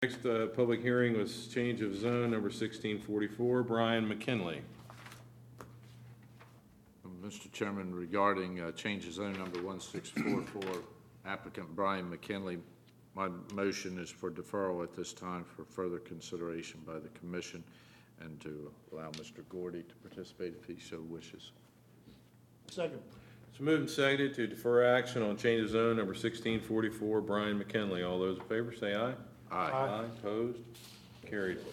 Next public hearing was change of zone number 1644. Brian McKinley. Mr. Chairman, regarding change of zone number 1644, applicant Brian McKinley, my motion is for deferral at this time for further consideration by the commission and to allow Mr. Gordy to participate if he so wishes. Second. It's moved and seconded to defer action on change of zone number 1644. Brian McKinley. All those in favor say aye. Aye. Aye. Opposed? Carried.